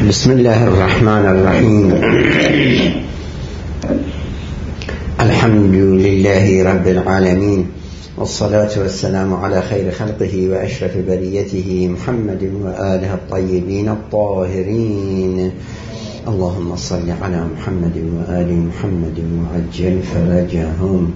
بسم الله الرحمن الرحيم. الحمد لله رب العالمين، والصلاة والسلام على خير خلقه وأشرف بريته محمد وآله الطيبين الطاهرين. اللهم صل على محمد وآل محمد وعجل فرجهم.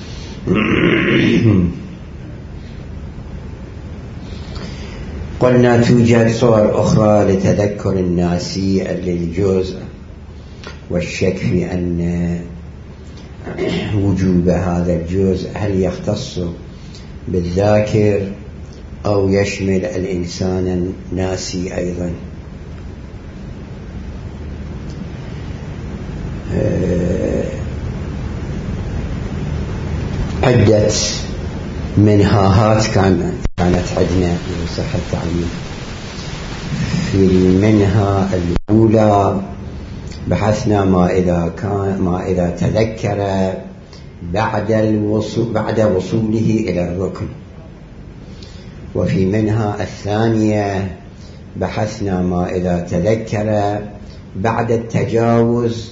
قلنا توجد صور أخرى لتذكر الناس للجزء والشك في أن وجوب هذا الجزء هل يختص بالذاكر أو يشمل الإنسان الناسي أيضا. عدة منهاهات كانت عندنا من صحة التعليم. في المنهى الأولى بحثنا ما إذا تذكر بعد وصوله إلى الركن. وفي منهى الثانية بحثنا ما إذا تذكر بعد التجاوز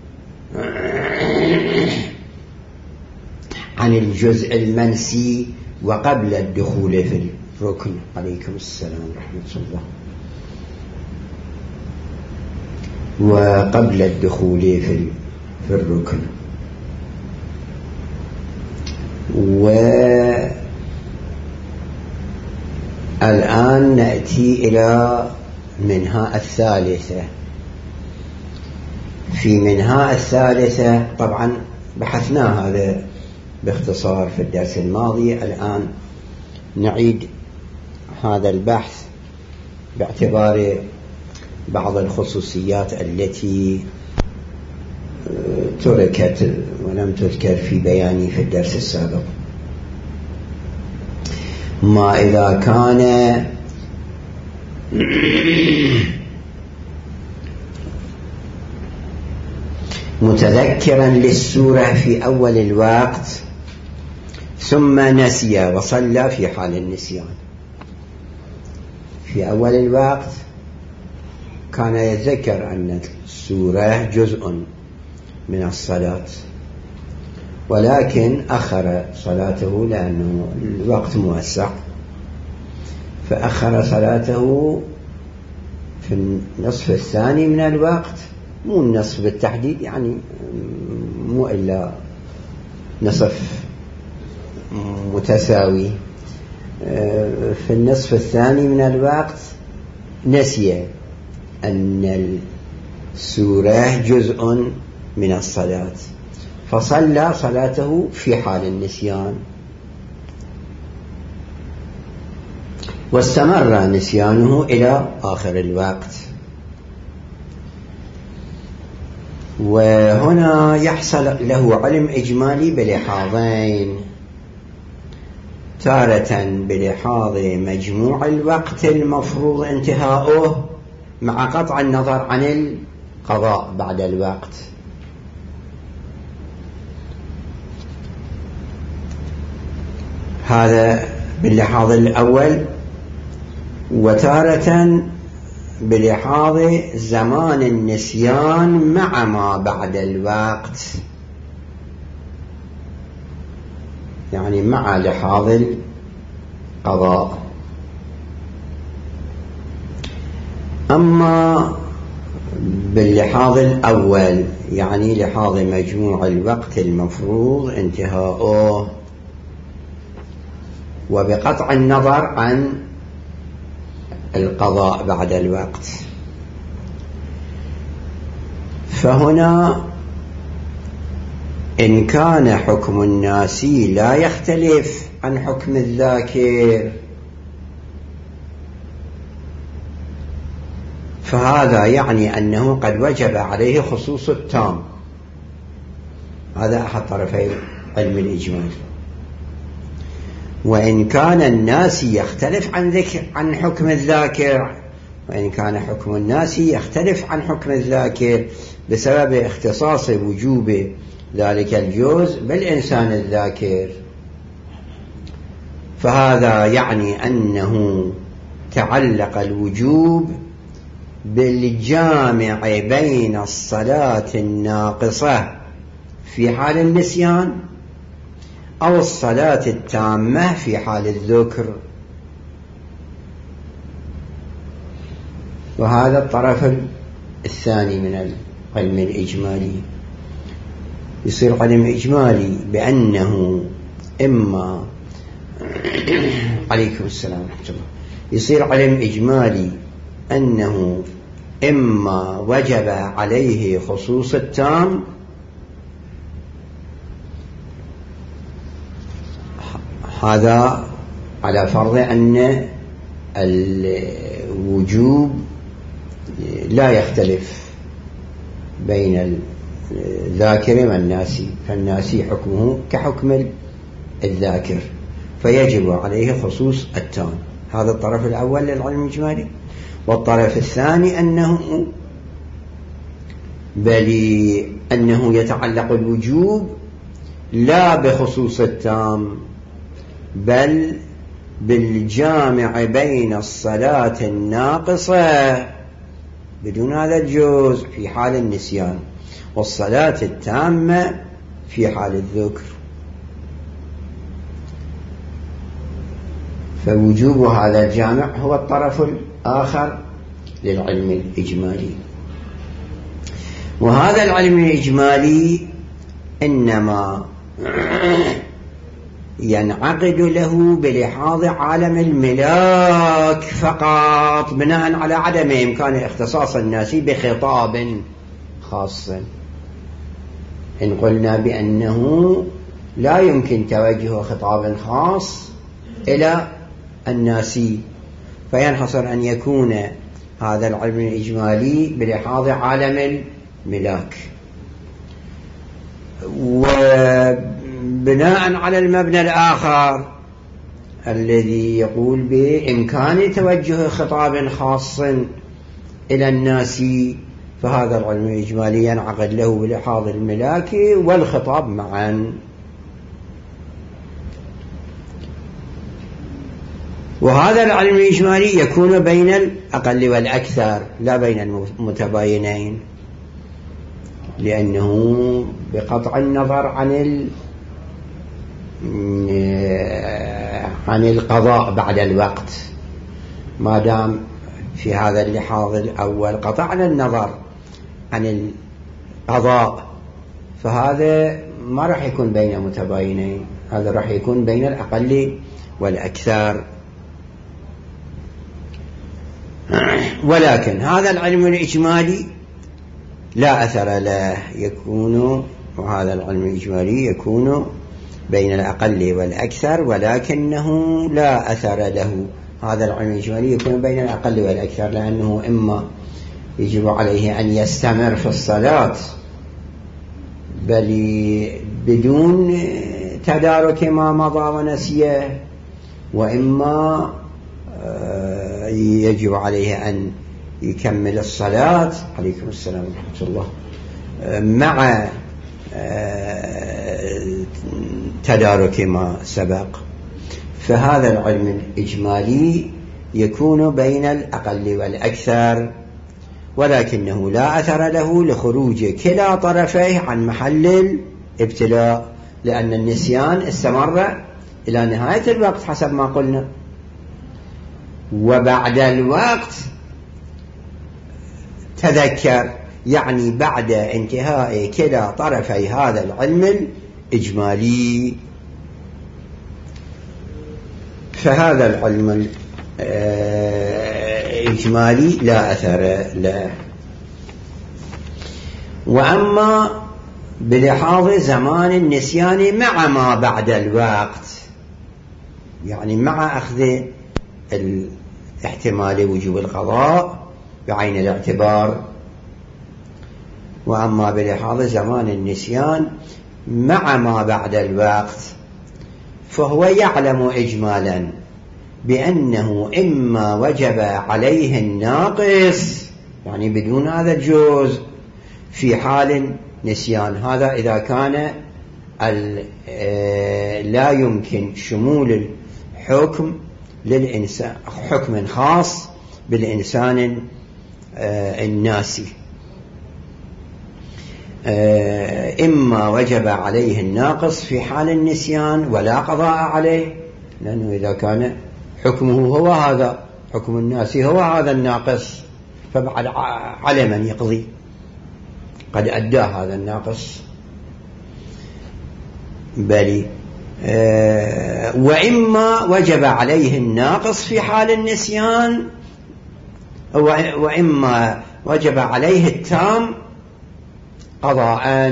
عن الجزء المنسي وقبل الدخول في الركن. عليكم السلام ورحمة الله. وقبل الدخول في الركن. والآن نأتي إلى منهى الثالثة. في منهى الثالثة طبعا بحثنا هذا باختصار في الدرس الماضي. الآن نعيد هذا البحث باعتبار بعض الخصوصيات التي تركت ولم تذكر في بياني في الدرس السابق. ما إذا كان متذكرا للسورة في أول الوقت ثم نسي وصلى في حال النسيان. في أول الوقت كان يتذكر أن السورة جزء من الصلاة، ولكن أخر صلاته لأنه الوقت موسع، فأخر صلاته في النصف الثاني من الوقت. مو النصف بالتحديد، يعني مو إلا نصف متساوي. في النصف الثاني من الوقت نسي أن السورة جزء من الصلاة، فصلى صلاته في حال النسيان، واستمر نسيانه إلى آخر الوقت. وهنا يحصل له علم إجمالي بلحاظين: تارة بلحاظ مجموع الوقت المفروض انتهاؤه مع قطع النظر عن القضاء بعد الوقت، هذا باللحاظ الأول. وتارة بلحاظ زمان النسيان مع ما بعد الوقت، يعني مع لحاظ القضاء. أما باللحاظ الأول يعني لحاظ مجموع الوقت المفروض انتهاؤه وبقطع النظر عن القضاء بعد الوقت، فهنا إن كان حكم الناسي لا يختلف عن حكم الذاكر فهذا يعني أنه قد وجب عليه خصوص التام. هذا أحد طرفي علم الإجمال. وإن كان الناسي يختلف عن حكم الذاكر، وإن كان حكم الناسي يختلف عن حكم الذاكر بسبب اختصاص وجوب ذلك الجزء بالإنسان الذاكر، فهذا يعني أنه تعلق الوجوب بالجامع بين الصلاة الناقصة في حال النسيان أو الصلاة التامة في حال الذكر. وهذا الطرف الثاني من العلم الإجمالي. يصير علم إجمالي بأنه إما عليكم السلام ورحمة الله، يصير علم إجمالي أنه إما وجب عليه خصوص التام، هذا على فرض أن الوجوب لا يختلف بين الذاكر والناسي، فالناسي حكمه كحكم الذاكر فيجب عليه خصوص التام. هذا الطرف الأول للعلم الإجمالي. والطرف الثاني أنه يتعلق الوجوب لا بخصوص التام بل بالجامع بين الصلاة الناقصة بدون هذا الجزء في حال النسيان والصلاة التامة في حال الذكر. فوجوب هذا الجامع هو الطرف الآخر للعلم الإجمالي. وهذا العلم الإجمالي إنما ينعقد له بلحاظ عالم الملاك فقط، بناء على عدم إمكان اختصاص الناس بخطاب خاص. إن قلنا بأنه لا يمكن توجه خطاب خاص إلى الناس فينحصر أن يكون هذا العلم الإجمالي بلحاظ عالم الملاك. وبناء على المبنى الآخر الذي يقول بإمكان توجه خطاب خاص إلى الناس، فهذا العلم الإجمالي ينعقد له بلحاظ الملاك والخطاب معا. وهذا العلم الإجمالي يكون بين الأقل والأكثر لا بين المتباينين، لأنه بقطع النظر عن القضاء بعد الوقت، ما دام في هذا اللحاظ الأول قطعنا النظر عن القضاء فهذا ما راح يكون بين متباينين، هذا راح يكون بين الأقل والأكثر. ولكن هذا العلم الإجمالي لا أثر له، وهذا العلم الإجمالي يكون بين الأقل والأكثر، ولكنه لا أثر له. هذا العلم الإجمالي يكون بين الأقل والأكثر لأنه إما يجب عليه أن يستمر في الصلاة بل بدون تدارك ما مضى ونسيه، وإما يجب عليه أن يكمل الصلاة عليكم السلام ورحمة الله مع تدارك ما سبق. فهذا العلم الإجمالي يكون بين الأقل والأكثر، ولكنه لا أثر له لخروج كلا طرفيه عن محل الابتلاء، لأن النسيان استمر إلى نهاية الوقت حسب ما قلنا، وبعد الوقت تذكر، يعني بعد انتهاء كلا طرفي هذا العلم الإجمالي. فهذا العلم الإجمالي لا أثر له. وأما بلحاظ زمان النسيان مع ما بعد الوقت، يعني مع أخذ احتمال وجوب القضاء بعين الاعتبار. وأما بلحاظ زمان النسيان مع ما بعد الوقت فهو يعلم إجمالا بأنه إما وجب عليه الناقص، يعني بدون هذا الجزء في حال نسيان، هذا إذا كان لا يمكن شمول الحكم للإنسان، حكم خاص بالإنسان الناسي. إما وجب عليه الناقص في حال النسيان ولا قضاء عليه، لأنه إذا كان حكمه هو هذا، حكم الناسي هو هذا الناقص، فبعد على من يقضي، قد أدى هذا الناقص. بل وإما وجب عليه الناقص في حال النسيان، وإما وجب عليه التام قضاء،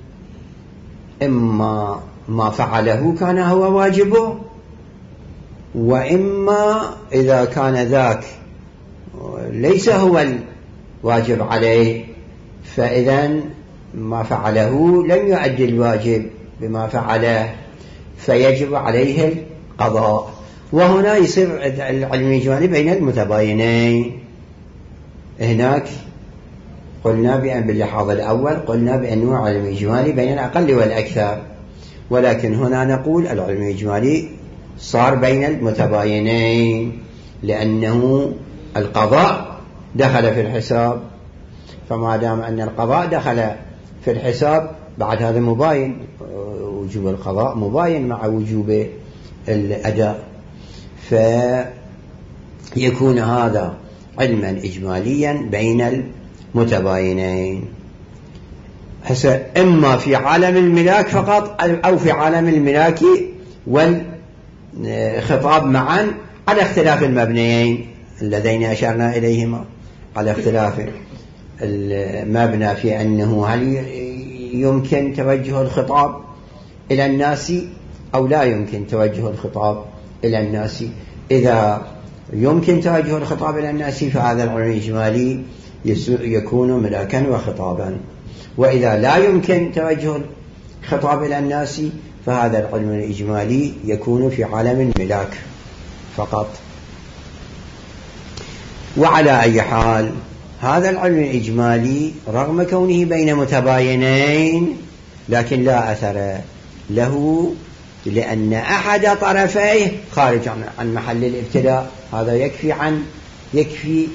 إما ما فعله كان هو واجبه، وإما إذا كان ذاك ليس هو الواجب عليه، فإذا ما فعله لم يؤدي الواجب بما فعله، فيجب عليه القضاء. وهنا يصير العلم الإجمالي بين المتباينين. هناك قلنا باللحاظ الأول قلنا بأنه العلم الإجمالي بين الأقل والأكثر، ولكن هنا نقول العلم الإجمالي صار بين المتباينين، لأنه القضاء دخل في الحساب، فما دام أن القضاء دخل في الحساب بعد هذا مباين، وجوب القضاء مباين مع وجوب الأداء، فيكون هذا علما إجماليا بين المتباينين. إما في عالم الملاك فقط أو في عالم الملاك والخطاب معا، على اختلاف المبنيين اللذين أشرنا إليهما، على اختلاف المبنى في أنه هل يمكن توجه الخطاب إلى الناس أو لا يمكن توجه الخطاب إلى الناس. إذا يمكن توجه الخطاب إلى الناس فهذا العلم الإجمالي يكون ملاكا وخطابا، وإذا لا يمكن توجه الخطاب إلى الناس فهذا العلم الإجمالي يكون في عالم الملاك فقط. وعلى أي حال هذا العلم الإجمالي رغم كونه بين متباينين لكن لا أثر له، لأن أحد طرفيه خارج عن محل الابتلاء. هذا يكفي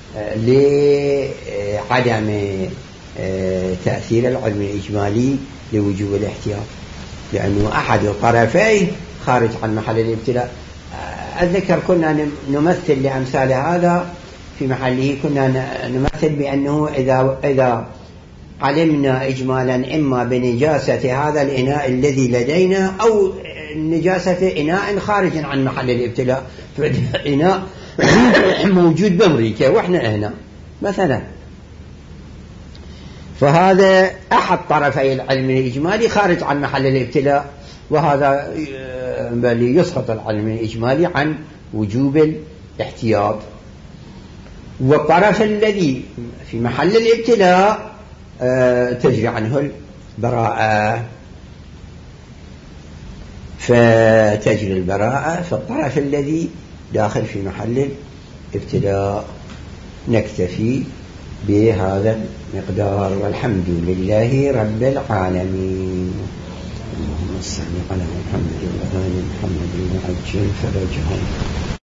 لعدم تأثير العلم الإجمالي لوجوب الاحتياط، لأنه أحد طرفيه خارج عن محل الابتلاء. أذكر كنا نمثل لأمثال هذا في محله، كنا نمثل بأنه إذا علمنا إجمالا إما بنجاسة هذا الإناء الذي لدينا أو نجاسة إناء خارج عن محل الابتلاء، إناء موجود بأمريكا وإحنا هنا مثلا، فهذا أحد طرفي العلم الإجمالي خارج عن محل الابتلاء، وهذا بل يسقط العلم الإجمالي عن وجوب الاحتياط. والطرف الذي في محل الابتلاء تجري عنه البراءة، فتجري البراءة في الطرف الذي داخل في محل الابتلاء. نكتفي بهذا المقدار، والحمد لله رب العالمين. اللهم صل على محمد وآل محمد وعجل فرجهم.